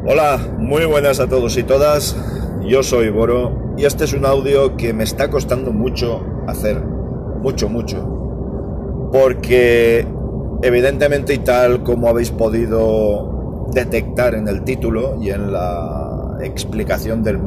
Hola, muy buenas a todos y todas. Yo soy Boro y este es un audio que me está costando mucho hacer, mucho, porque evidentemente y tal como habéis podido detectar en el título y en la explicación del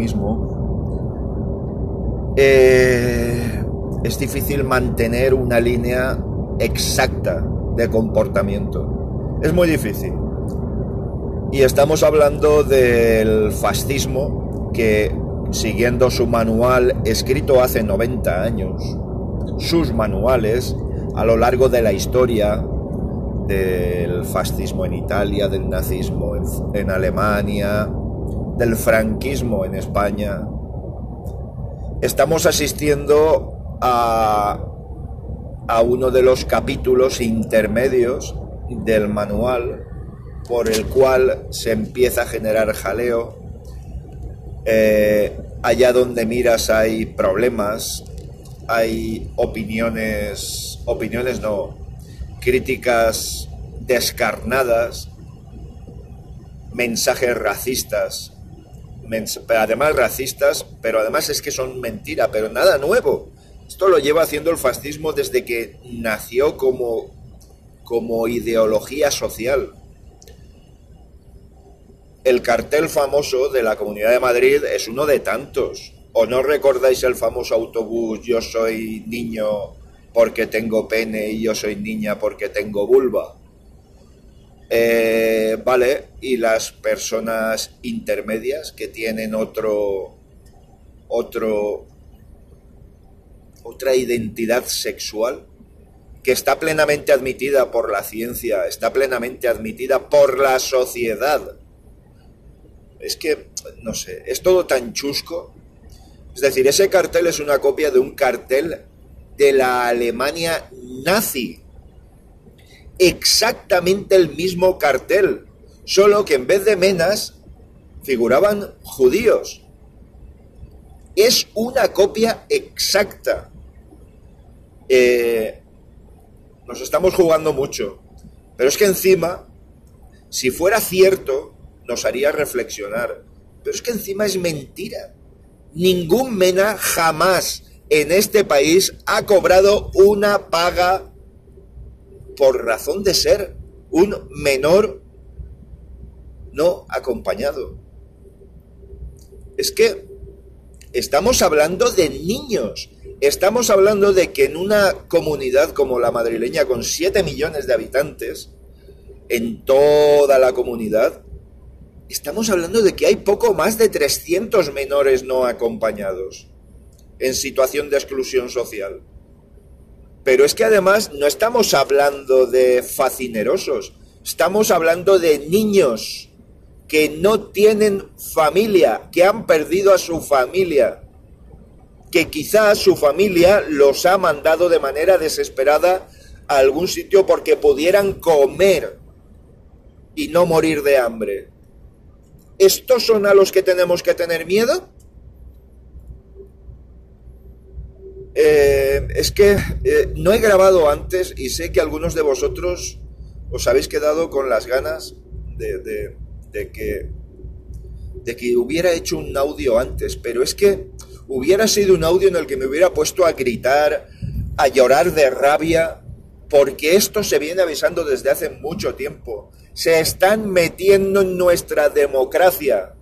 mismo, es difícil mantener una línea exacta de comportamiento. Es muy difícil. Y estamos hablando del fascismo que, siguiendo su manual escrito hace 90 años, sus manuales a lo largo de la historia del fascismo en Italia, del nazismo en Alemania, del franquismo en España, estamos asistiendo a uno de los capítulos intermedios del manual por el cual se empieza a generar jaleo. Allá donde miras hay problemas, hay críticas descarnadas, mensajes racistas, además racistas, pero además es que son mentira, pero nada nuevo. Esto lo lleva haciendo el fascismo desde que nació como ideología social. El cartel famoso de la Comunidad de Madrid es uno de tantos. ¿O no recordáis el famoso autobús "Yo soy niño porque tengo pene y yo soy niña porque tengo vulva"? Vale, y las personas intermedias que tienen otra identidad sexual que está plenamente admitida por la ciencia, está plenamente admitida por la sociedad. Es que, no sé, es todo tan chusco. Es decir, ese cartel es una copia de un cartel de la Alemania nazi. Exactamente el mismo cartel, solo que en vez de menas figuraban judíos. Es una copia exacta. Nos estamos jugando mucho. Pero es que encima, si fuera cierto, nos haría reflexionar. Pero es que encima es mentira. Ningún mena jamás en este país ha cobrado una paga por razón de ser un menor no acompañado. Es que estamos hablando de niños. Estamos hablando de que en una comunidad como la madrileña, con 7 millones de habitantes, en toda la comunidad, estamos hablando de que hay poco más de 300 menores no acompañados en situación de exclusión social. Pero es que además no estamos hablando de facinerosos, estamos hablando de niños que no tienen familia, que han perdido a su familia, que quizás su familia los ha mandado de manera desesperada a algún sitio porque pudieran comer y no morir de hambre. ¿Estos son a los que tenemos que tener miedo? Es que no he grabado antes y sé que algunos de vosotros os habéis quedado con las ganas de que hubiera hecho un audio antes, pero es que hubiera sido un audio en el que me hubiera puesto a gritar, a llorar de rabia, porque esto se viene avisando desde hace mucho tiempo. Se están metiendo en nuestra democracia.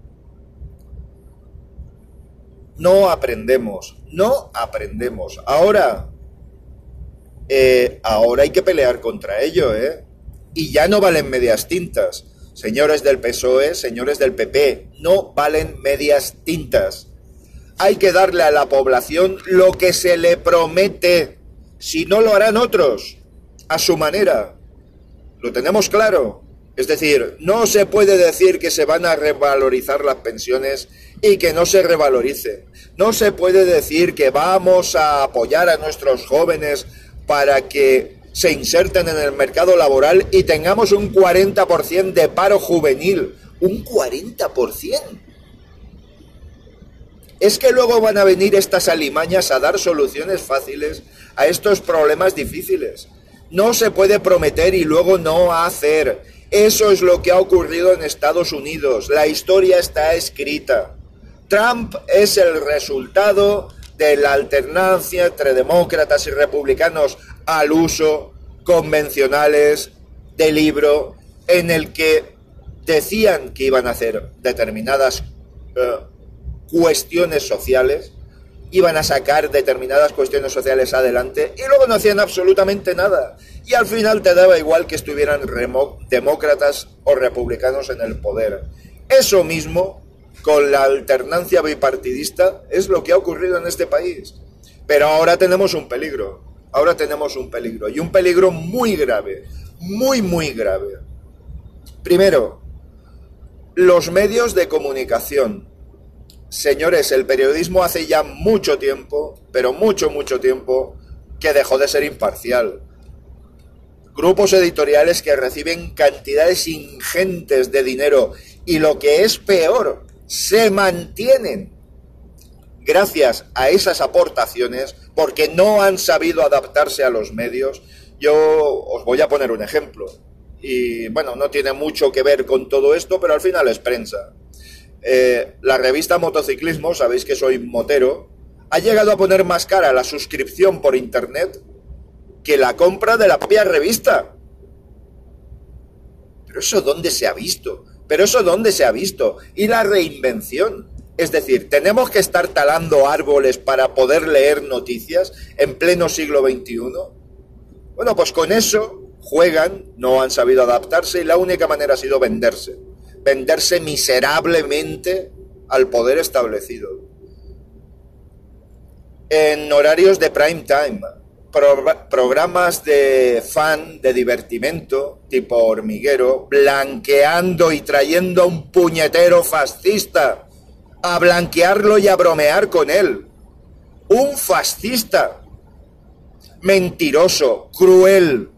No aprendemos. Ahora hay que pelear contra ello, Y ya no valen medias tintas. Señores del PSOE, señores del PP, no valen medias tintas. Hay que darle a la población lo que se le promete. Si no, lo harán otros, a su manera. Lo tenemos claro. Es decir, no se puede decir que se van a revalorizar las pensiones y que no se revaloricen. No se puede decir que vamos a apoyar a nuestros jóvenes para que se inserten en el mercado laboral y tengamos un 40% de paro juvenil. ¡Un 40%! Es que luego van a venir estas alimañas a dar soluciones fáciles a estos problemas difíciles. No se puede prometer y luego no hacer. Eso es lo que ha ocurrido en Estados Unidos. La historia está escrita. Trump es el resultado de la alternancia entre demócratas y republicanos al uso convencionales de libro en el que decían que iban a hacer determinadas cuestiones sociales, iban a sacar determinadas cuestiones sociales adelante y luego no hacían absolutamente nada. Y al final te daba igual que estuvieran demócratas o republicanos en el poder. Eso mismo, con la alternancia bipartidista, es lo que ha ocurrido en este país. Pero ahora tenemos un peligro. Ahora tenemos un peligro. Y un peligro muy grave. Muy, muy grave. Primero, los medios de comunicación. Señores, el periodismo hace ya mucho tiempo, pero mucho, mucho tiempo, que dejó de ser imparcial. Grupos editoriales que reciben cantidades ingentes de dinero y lo que es peor, se mantienen gracias a esas aportaciones porque no han sabido adaptarse a los medios. Yo os voy a poner un ejemplo y bueno, no tiene mucho que ver con todo esto, pero al final es prensa. La revista Motociclismo, sabéis que soy motero, ha llegado a poner más cara la suscripción por internet que la compra de la propia revista. ¿Pero eso dónde se ha visto? ¿Pero eso dónde se ha visto? Y la reinvención. Es decir, ¿tenemos que estar talando árboles para poder leer noticias en pleno siglo XXI? Bueno, pues con eso juegan, no han sabido adaptarse y la única manera ha sido venderse. Venderse miserablemente al poder establecido. En horarios de prime time, programas de fan, de divertimento, tipo Hormiguero, blanqueando y trayendo a un puñetero fascista a blanquearlo y a bromear con él. Un fascista, mentiroso, cruel.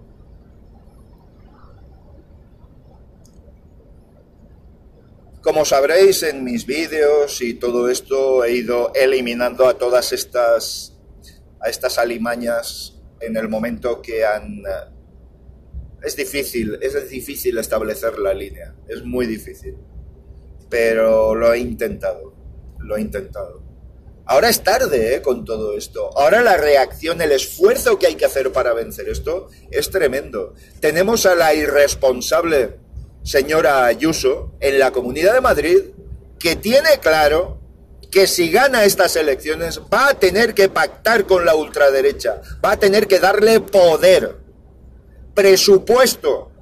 Como sabréis, en mis vídeos y todo esto he ido eliminando a todas estas alimañas en el momento que han... Es difícil establecer la línea, es muy difícil, pero lo he intentado. Ahora es tarde con todo esto, ahora la reacción, el esfuerzo que hay que hacer para vencer esto es tremendo. Tenemos a la irresponsable señora Ayuso en la Comunidad de Madrid, que tiene claro que si gana estas elecciones va a tener que pactar con la ultraderecha, va a tener que darle poder, presupuesto,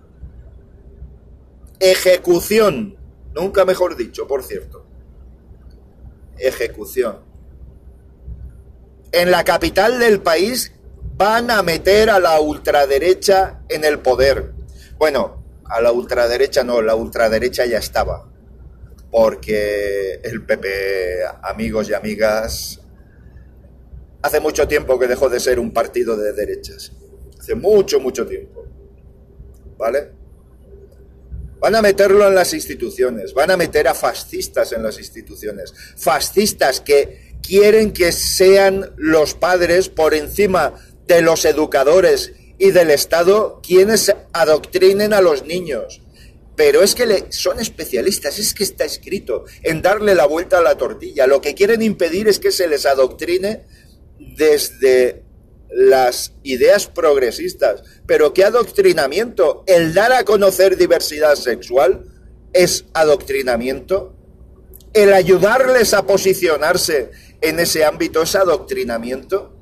ejecución, nunca mejor dicho, por cierto, ejecución. En la capital del país van a meter a la ultraderecha en el poder. Bueno, a la ultraderecha no, la ultraderecha ya estaba, porque el PP, amigos y amigas, hace mucho tiempo que dejó de ser un partido de derechas, hace mucho, mucho tiempo, ¿vale? Van a meterlo en las instituciones, van a meter a fascistas en las instituciones, fascistas que quieren que sean los padres por encima de los educadores y del Estado quienes adoctrinen a los niños. Pero es que son especialistas, es que está escrito, en darle la vuelta a la tortilla. Lo que quieren impedir es que se les adoctrine desde las ideas progresistas. ¿Pero qué adoctrinamiento? ¿El dar a conocer diversidad sexual es adoctrinamiento? ¿El ayudarles a posicionarse en ese ámbito es adoctrinamiento?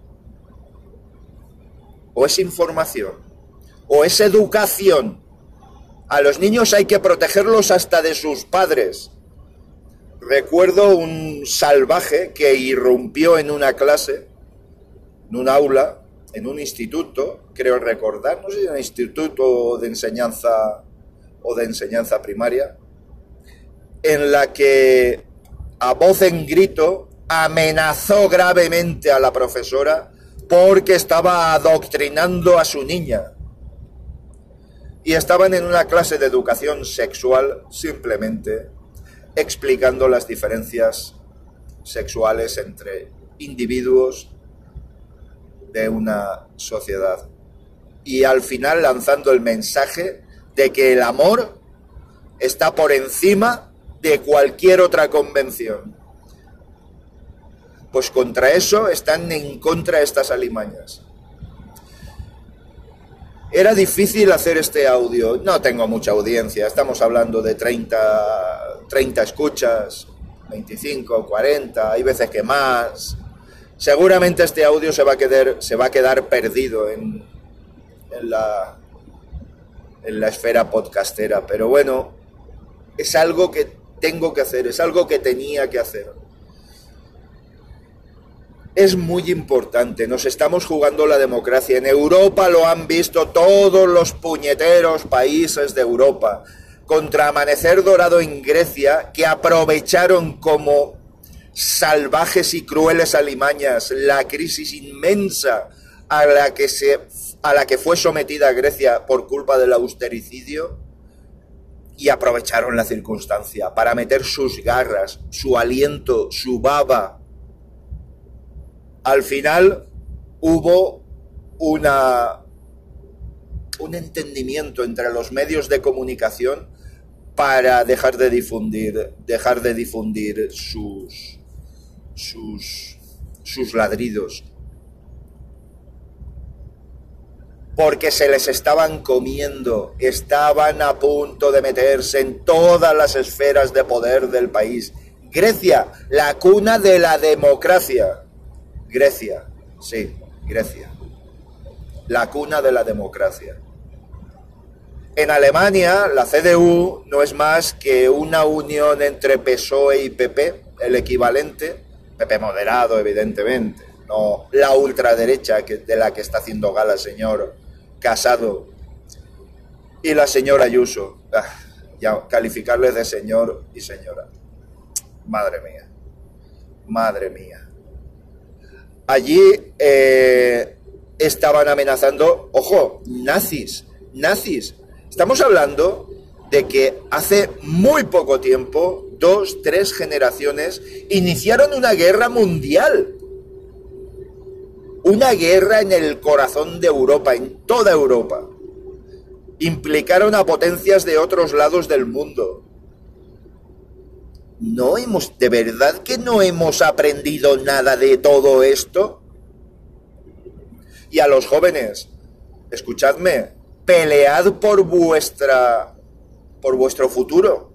¿O es información? ¿O es educación? A los niños hay que protegerlos hasta de sus padres. Recuerdo un salvaje que irrumpió en una clase, en un aula, en un instituto, creo recordar, no sé si era un instituto de enseñanza o de enseñanza primaria, en la que a voz en grito amenazó gravemente a la profesora porque estaba adoctrinando a su niña. Y estaban en una clase de educación sexual simplemente explicando las diferencias sexuales entre individuos de una sociedad. Y al final lanzando el mensaje de que el amor está por encima de cualquier otra convención. Pues contra eso están en contra estas alimañas. Era difícil hacer este audio, no tengo mucha audiencia, estamos hablando de 30 escuchas, 25, 40, hay veces que más. Seguramente este audio se va a quedar perdido en la esfera podcastera, pero bueno, es algo que tengo que hacer, es algo que tenía que hacer. Es muy importante, nos estamos jugando la democracia. En Europa lo han visto todos los puñeteros países de Europa. Contra Amanecer Dorado en Grecia, que aprovecharon como salvajes y crueles alimañas la crisis inmensa a la que fue sometida Grecia por culpa del austericidio, y aprovecharon la circunstancia para meter sus garras, su aliento, su baba. Al final hubo un entendimiento entre los medios de comunicación para dejar de difundir sus ladridos, porque se les estaban comiendo, estaban a punto de meterse en todas las esferas de poder del país. Grecia, la cuna de la democracia. Grecia, sí, Grecia, la cuna de la democracia. En Alemania, la CDU no es más que una unión entre PSOE y PP, el equivalente, PP moderado, evidentemente, no la ultraderecha de la que está haciendo gala el señor Casado y la señora Ayuso. Ya calificarles de señor y señora. Madre mía, madre mía. Allí estaban amenazando, ojo, nazis. Estamos hablando de que hace muy poco tiempo, 2, 3 generaciones, iniciaron una guerra mundial. Una guerra en el corazón de Europa, en toda Europa. Implicaron a potencias de otros lados del mundo. ¿De verdad que no hemos aprendido nada de todo esto? Y a los jóvenes, escuchadme, pelead por vuestro futuro.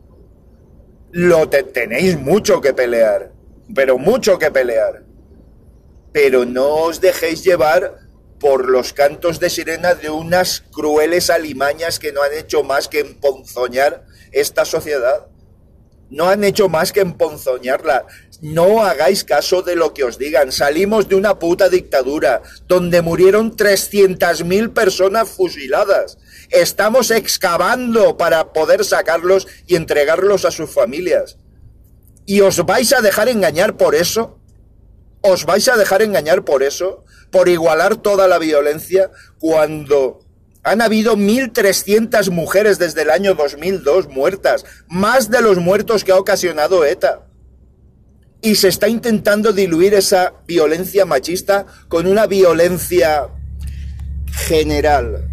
Tenéis mucho que pelear, pero mucho que pelear. Pero no os dejéis llevar por los cantos de sirena de unas crueles alimañas que no han hecho más que emponzoñar esta sociedad. No han hecho más que emponzoñarla. No hagáis caso de lo que os digan. Salimos de una puta dictadura donde murieron 300.000 personas fusiladas. Estamos excavando para poder sacarlos y entregarlos a sus familias. ¿Y os vais a dejar engañar por eso? ¿Os vais a dejar engañar por eso? ¿Por igualar toda la violencia cuando han habido 1.300 mujeres desde el año 2002 muertas, más de los muertos que ha ocasionado ETA? Y se está intentando diluir esa violencia machista con una violencia general.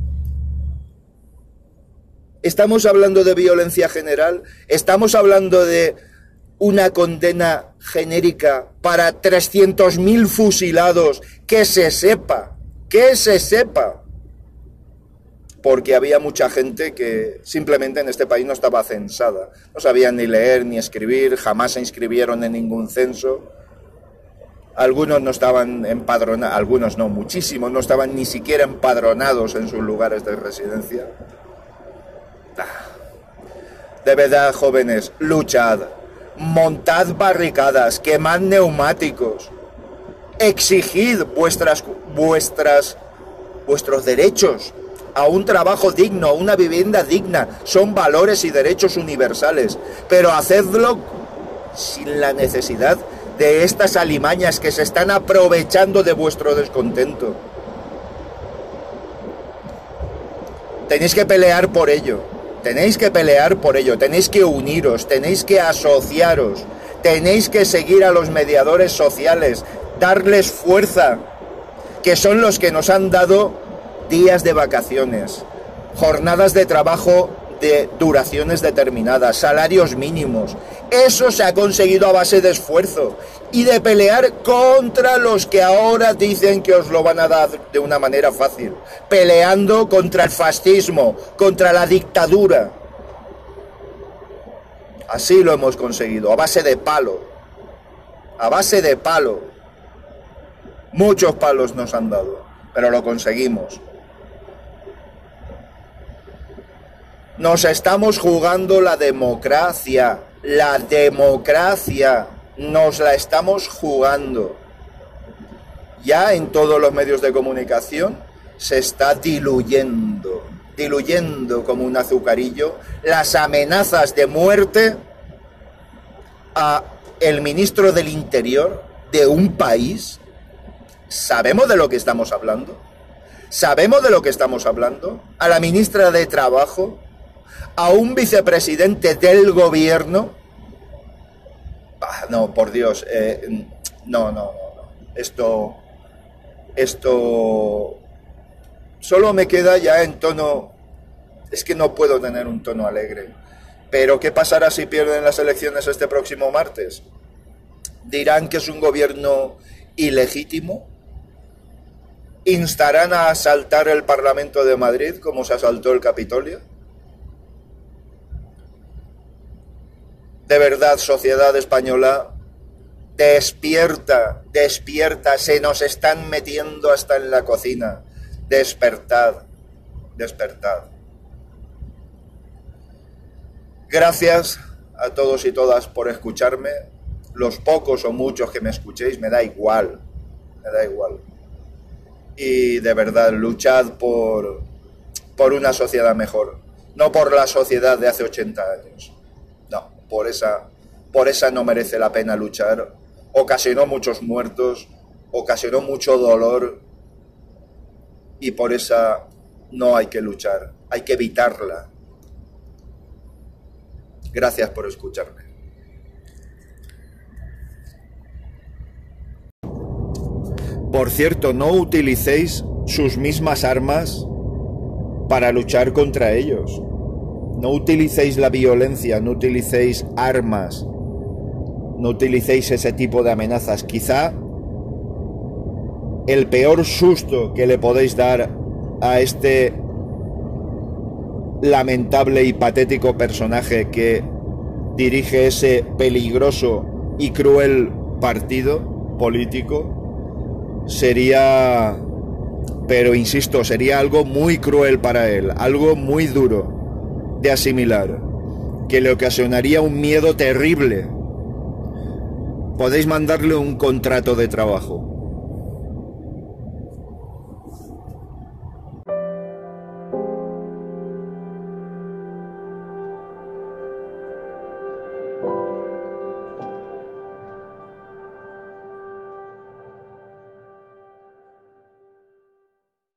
¿Estamos hablando de violencia general? ¿Estamos hablando de una condena genérica para 300.000 fusilados? Que se sepa, porque había mucha gente que simplemente en este país no estaba censada, no sabían ni leer ni escribir, jamás se inscribieron en ningún censo. Algunos no estaban empadronados, algunos no, muchísimos no estaban ni siquiera empadronados en sus lugares de residencia. De verdad, jóvenes, luchad, montad barricadas, quemad neumáticos, exigid vuestros derechos a un trabajo digno, a una vivienda digna. Son valores y derechos universales, pero hacedlo sin la necesidad de estas alimañas que se están aprovechando de vuestro descontento. Tenéis que pelear por ello, tenéis que uniros, tenéis que asociaros, tenéis que seguir a los mediadores sociales, darles fuerza, que son los que nos han dado días de vacaciones, jornadas de trabajo de duraciones determinadas, salarios mínimos. Eso se ha conseguido a base de esfuerzo y de pelear contra los que ahora dicen que os lo van a dar de una manera fácil, peleando contra el fascismo, contra la dictadura. Así lo hemos conseguido, a base de palo, a base de palo. Muchos palos nos han dado, pero lo conseguimos. Nos estamos jugando la democracia, nos la estamos jugando. Ya en todos los medios de comunicación se está diluyendo como un azucarillo las amenazas de muerte a el ministro del Interior de un país. ¿Sabemos de lo que estamos hablando? ¿Sabemos de lo que estamos hablando? A la ministra de Trabajo, a un vicepresidente del gobierno. No, por Dios, no. Esto solo me queda ya en tono. Es que no puedo tener un tono alegre. Pero ¿qué pasará si pierden las elecciones este próximo martes? ¿Dirán que es un gobierno ilegítimo? ¿Instarán a asaltar el Parlamento de Madrid como se asaltó el Capitolio? De verdad, sociedad española, despierta, se nos están metiendo hasta en la cocina. Despertad. Gracias a todos y todas por escucharme. Los pocos o muchos que me escuchéis, me da igual. Y de verdad, luchad por una sociedad mejor, no por la sociedad de hace 80 años. No, por esa no merece la pena luchar. Ocasionó muchos muertos, ocasionó mucho dolor, y por esa no hay que luchar, hay que evitarla. Gracias por escucharme. Por cierto, no utilicéis sus mismas armas para luchar contra ellos. No utilicéis la violencia, no utilicéis armas, no utilicéis ese tipo de amenazas. Quizá el peor susto que le podéis dar a este lamentable y patético personaje que dirige ese peligroso y cruel partido político sería, pero insisto, sería algo muy cruel para él, algo muy duro de asimilar, que le ocasionaría un miedo terrible. Podéis mandarle un contrato de trabajo